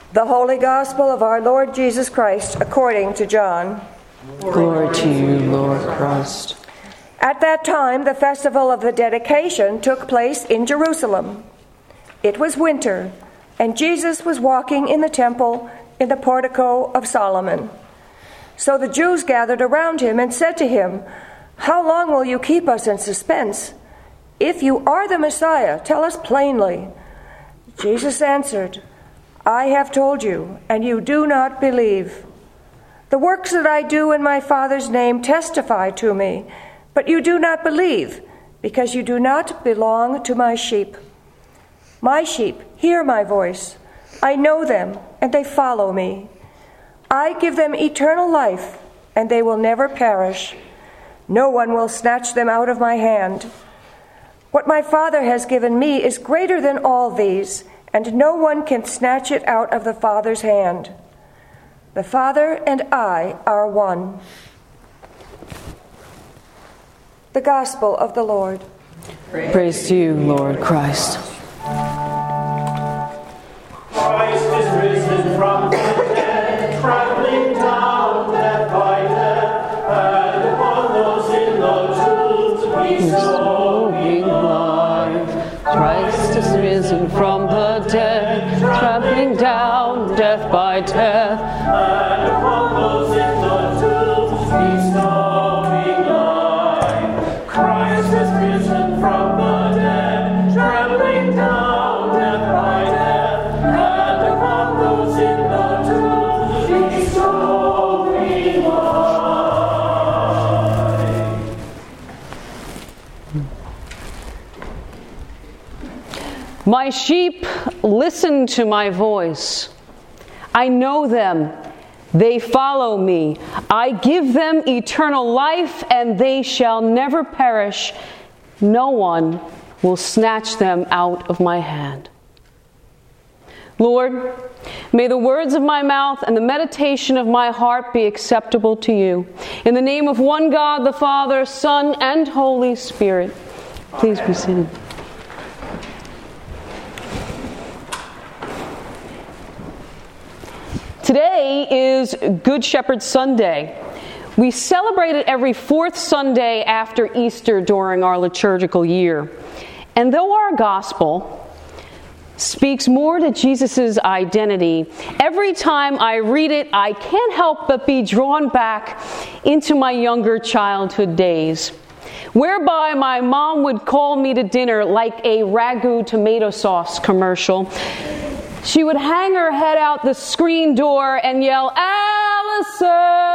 The Holy Gospel of our Lord Jesus Christ according to John. Glory to you, Lord Christ. At that time, the festival of the dedication took place in Jerusalem. It was winter, and Jesus was walking in the temple in the portico of Solomon. So the Jews gathered around him and said to him, "How long will you keep us in suspense? If you are the Messiah, tell us plainly." Jesus answered, "I have told you, and you do not believe. The works that I do in my Father's name testify to me, but you do not believe, because you do not belong to my sheep. My sheep hear my voice. I know them, and they follow me. I give them eternal life, and they will never perish. No one will snatch them out of my hand. What my Father has given me is greater than all these, and no one can snatch it out of the Father's hand. The Father and I are one." The Gospel of the Lord. Praise to you, Lord Christ. Christ is risen from the dead, trampling down death by death, and upon those in the tombs bestowing life. Christ is risen from the dead, trampling down death by death, And upon those in the tombs bestowing life. Christ is risen from the dead, trampling down death by death, and upon those in the tombs bestowing life. My sheep listen to my voice. I know them. They follow me. I give them eternal life, and they shall never perish. No one will snatch them out of my hand. Lord, may the words of my mouth and the meditation of my heart be acceptable to you. In the name of one God, the Father, Son, and Holy Spirit. Please be seated. Today is Good Shepherd Sunday. We celebrate it every fourth Sunday after Easter during our liturgical year. And though our gospel speaks more to Jesus' identity, every time I read it, I can't help but be drawn back into my younger childhood days, whereby my mom would call me to dinner like a ragu tomato sauce commercial. She would hang her head out the screen door and yell, "Allison!"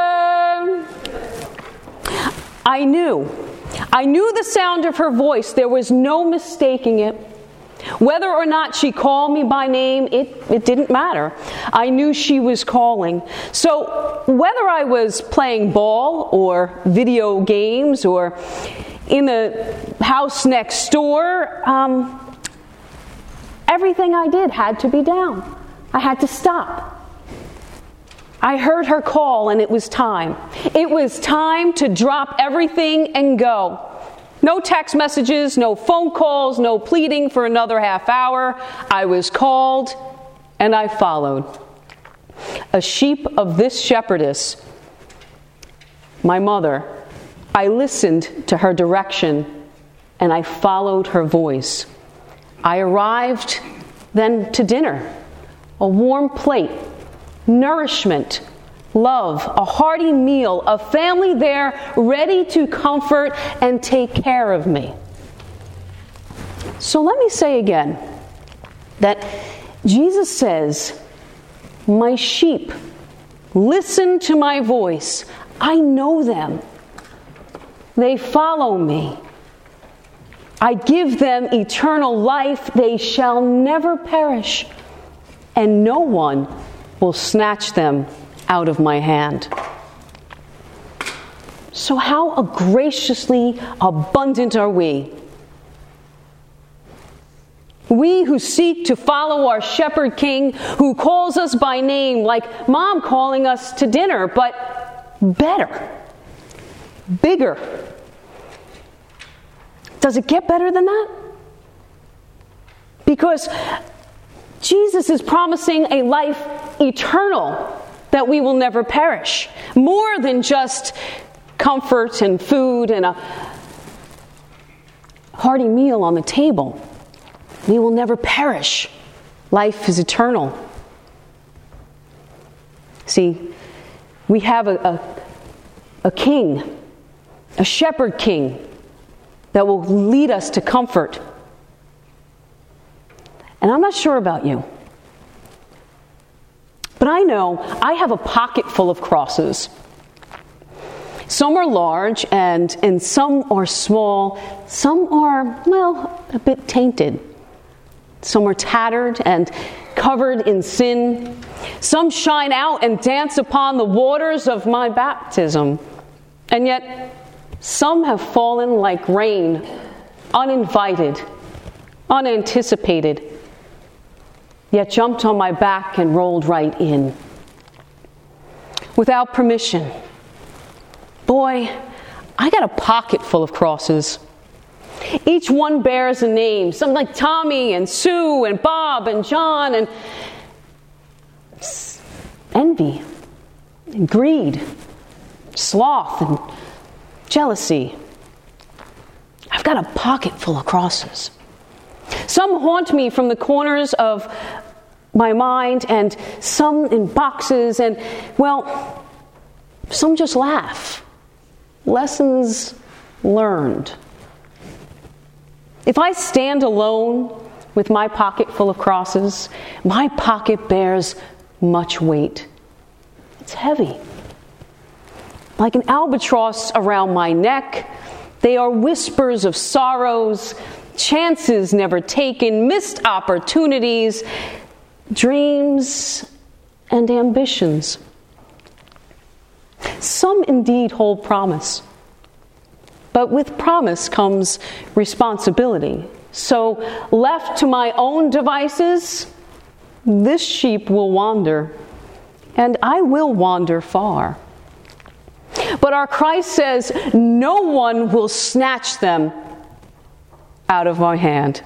I knew the sound of her voice. There was no mistaking it. Whether or not she called me by name, it didn't matter. I knew she was calling. So whether I was playing ball or video games or in the house next door, everything I did had to be down. I had to stop. I heard her call, and it was time. It was time to drop everything and go. No text messages, no phone calls, no pleading for another half hour. I was called, and I followed. A sheep of this shepherdess, my mother, I listened to her direction, and I followed her voice. I arrived then to dinner, a warm plate, nourishment, love, a hearty meal, a family there ready to comfort and take care of me. So let me say again that Jesus says, "My sheep listen to my voice. I know them. They follow me. I give them eternal life. They shall never perish, and no one will snatch them out of my hand." So how graciously abundant are we? We who seek to follow our shepherd king, who calls us by name, like Mom calling us to dinner, but better, bigger. Does it get better than that? Because Jesus is promising a life eternal, that we will never perish. More than just comfort and food and a hearty meal on the table. We will never perish. Life is eternal. See, we have a king, a shepherd king, that will lead us to comfort. And I'm not sure about you, but I know I have a pocket full of crosses. Some are large and some are small. Some are, well, a bit tainted. Some are tattered and covered in sin. Some shine out and dance upon the waters of my baptism. And yet, some have fallen like rain, uninvited, unanticipated, yet jumped on my back and rolled right in. Without permission. Boy, I got a pocket full of crosses. Each one bears a name. Some like Tommy and Sue and Bob and John, and envy and greed, sloth and jealousy. I've got a pocket full of crosses. Some haunt me from the corners of my mind, and some in boxes, and, well, some just laugh. Lessons learned. If I stand alone with my pocket full of crosses, my pocket bears much weight. It's heavy. Like an albatross around my neck, they are whispers of sorrows, chances never taken, missed opportunities, dreams and ambitions. Some indeed hold promise, but with promise comes responsibility. So, left to my own devices, this sheep will wander, and I will wander far. But our Christ says, no one will snatch them out of my hand.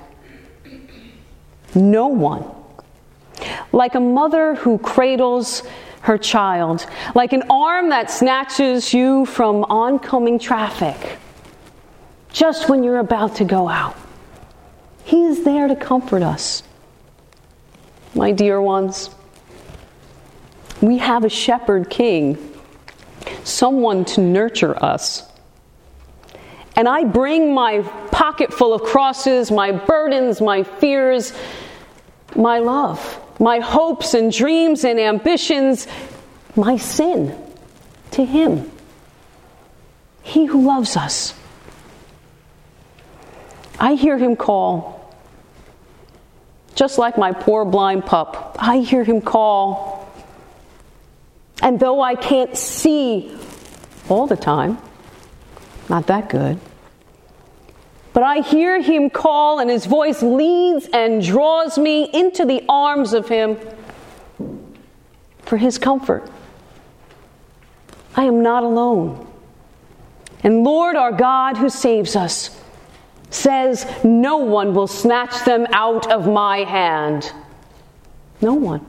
No one. Like a mother who cradles her child, like an arm that snatches you from oncoming traffic, just when you're about to go out. He is there to comfort us. My dear ones, we have a shepherd king, someone to nurture us. And I bring my pocket full of crosses, my burdens, my fears, my love, my hopes and dreams and ambitions, my sin, to him. He who loves us. I hear him call. Just like my poor blind pup, I hear him call. And though I can't see all the time, not that good, but I hear him call, and his voice leads and draws me into the arms of him for his comfort. I am not alone. And Lord our God, who saves us, says, no one will snatch them out of my hand. No one.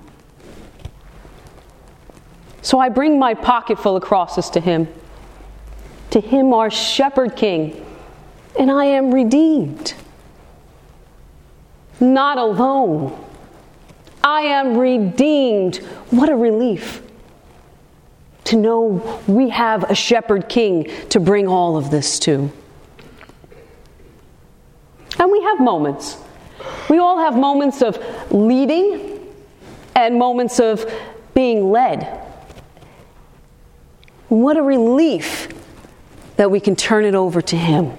So I bring my pocket full of crosses to him, our shepherd king, and I am redeemed. Not alone. I am redeemed. What a relief to know we have a shepherd king to bring all of this to. And we have moments. We all have moments of leading and moments of being led. What a relief that we can turn it over to him.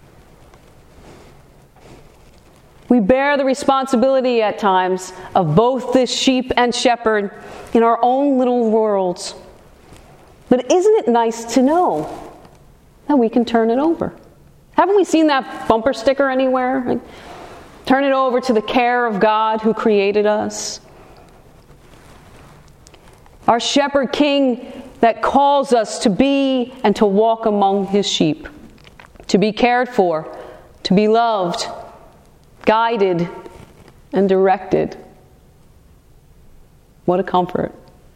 We bear the responsibility at times of both this sheep and shepherd in our own little worlds. But isn't it nice to know that we can turn it over? Haven't we seen that bumper sticker anywhere? Like, turn it over to the care of God who created us. Our shepherd king that calls us to be and to walk among his sheep, to be cared for, to be loved, guided, and directed. What a comfort.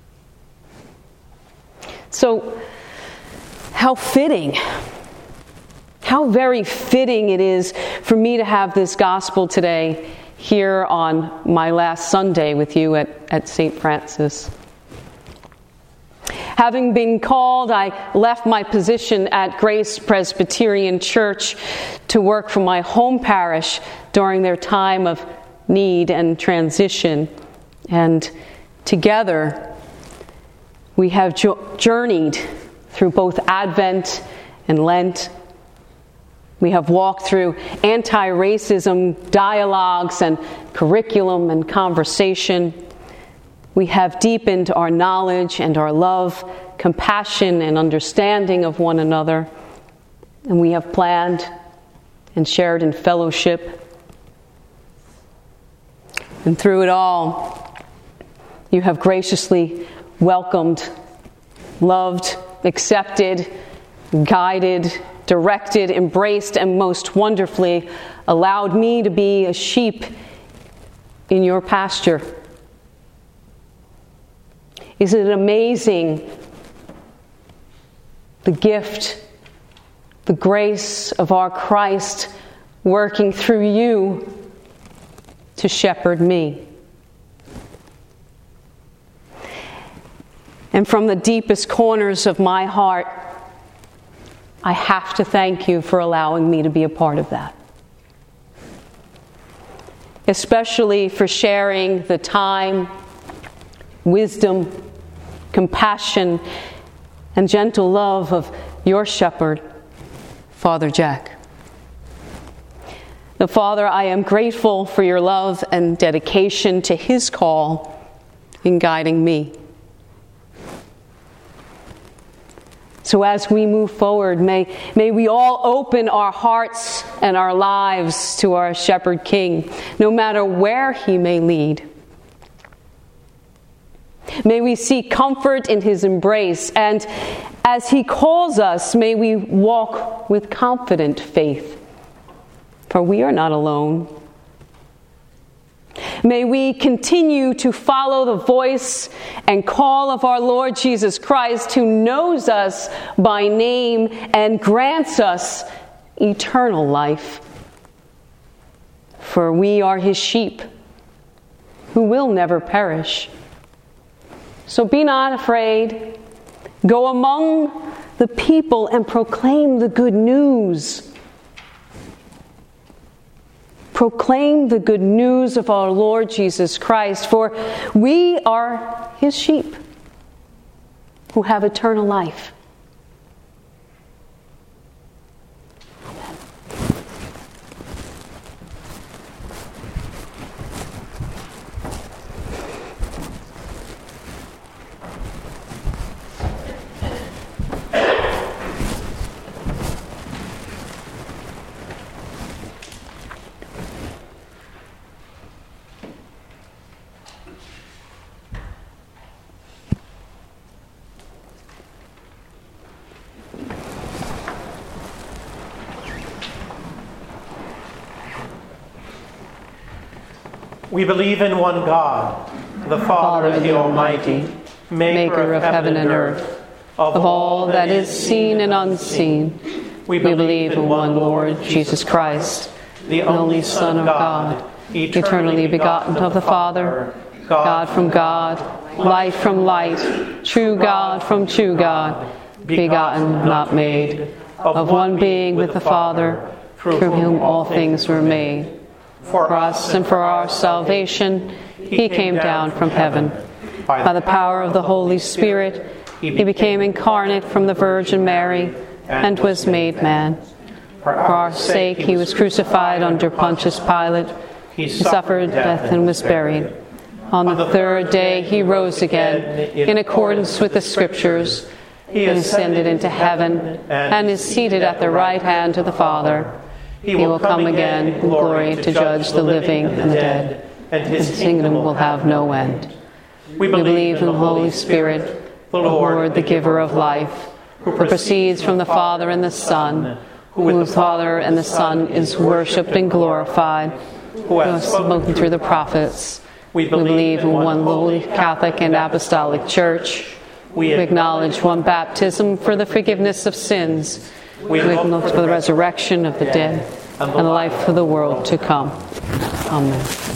So, how fitting, how very fitting it is for me to have this gospel today here on my last Sunday with you at St. Francis. Having been called, I left my position at Grace Presbyterian Church to work for my home parish during their time of need and transition. And together, we have journeyed through both Advent and Lent. We have walked through anti-racism dialogues and curriculum and conversation. We have deepened our knowledge and our love, compassion and understanding of one another. And we have planned and shared in fellowship. And through it all, you have graciously welcomed, loved, accepted, guided, directed, embraced, and most wonderfully allowed me to be a sheep in your pasture. Isn't it amazing, the gift, the grace of our Christ working through you to shepherd me? And from the deepest corners of my heart, I have to thank you for allowing me to be a part of that. Especially for sharing the time, wisdom, compassion, and gentle love of your shepherd, Father Jack. Now, Father, I am grateful for your love and dedication to his call in guiding me. So as we move forward, may we all open our hearts and our lives to our Shepherd King, no matter where he may lead. May we seek comfort in his embrace, and as he calls us, may we walk with confident faith, for we are not alone. May we continue to follow the voice and call of our Lord Jesus Christ, who knows us by name and grants us eternal life. For we are his sheep, who will never perish. So be not afraid. Go among the people and proclaim the good news. Proclaim the good news of our Lord Jesus Christ, for we are his sheep who have eternal life. We believe in one God, the Father, the Almighty, maker of heaven and earth, of all that is seen and unseen. We believe in one Lord Jesus Christ, the only Son of God, eternally begotten of the Father, God from God, light from light, true God from true God, begotten, not made, of one being with the Father, through whom all things were made. For us and for our salvation, he came down from heaven. By the power of the Holy Spirit, he became incarnate from the Virgin Mary and was made man. For our sake, he was crucified under Pontius Pilate. He suffered death and was buried. On the third day, he rose again in accordance with the Scriptures. He ascended into heaven and is seated at the right hand of the Father. He will come again in glory to judge the living and the dead, and his kingdom will have no end. We believe in the Holy Spirit, the Lord, the giver of life, who proceeds from the Father and the Son, who with the Father and the Son is worshipped and glorified, who has spoken through the prophets. We believe in one holy Catholic and Apostolic Church. We acknowledge one baptism for the forgiveness of sins. We look for the resurrection of the dead and the life of the world to come. Amen.